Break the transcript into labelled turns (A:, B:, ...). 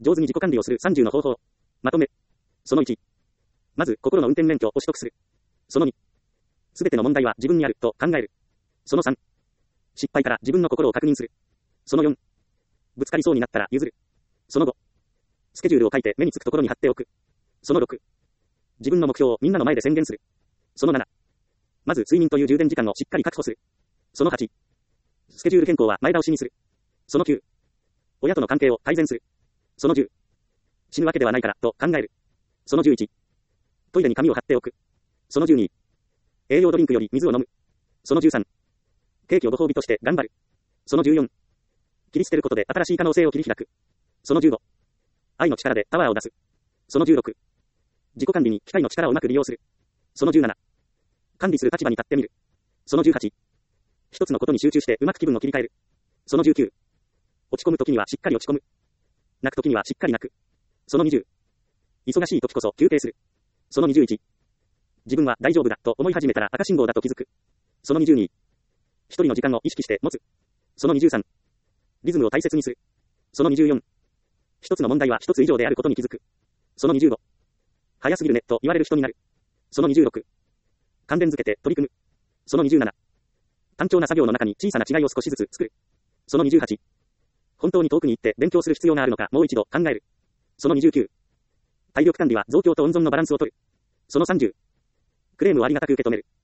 A: 上手に自己管理をする30の方法。まとめ。その1。まず、心の運転免許を取得する。その2。すべての問題は自分にあると考える。その3。失敗から自分の心を確認する。その4。ぶつかりそうになったら譲る。その5。スケジュールを書いて目につくところに貼っておく。その6。自分の目標をみんなの前で宣言する。その7。まず睡眠という充電時間をしっかり確保する。その8。スケジュール変更は前倒しにする。その9。親との関係を改善する。その10。死ぬわけではないからと考える。その11。トイレに紙を貼っておく。その12。栄養ドリンクより水を飲む。その13。ケーキをご褒美として頑張る。その14。切り捨てることで新しい可能性を切り開く。その15。愛の力でパワーを出す。その16。自己管理に機械の力をうまく利用する。その17。管理する立場に立ってみる。その18。一つのことに集中してうまく気分を切り替える。その19。落ち込むときにはしっかり落ち込む。泣くときにはしっかり泣く。その20。忙しいときこそ休憩する。その21。自分は大丈夫だと思い始めたら赤信号だと気づく。その22。一人の時間を意識して持つ。その23。リズムを大切にする。その24。一つの問題は一つ以上であることに気づく。その25。早すぎるねと言われる人になる。その26。関連づけて取り組む。その27。単調な作業の中に小さな違いを少しずつ作る。その28。本当に遠くに行って勉強する必要があるのかもう一度考える。その29。体力管理は増強と温存のバランスを取る。その30。クレームをありがたく受け止める。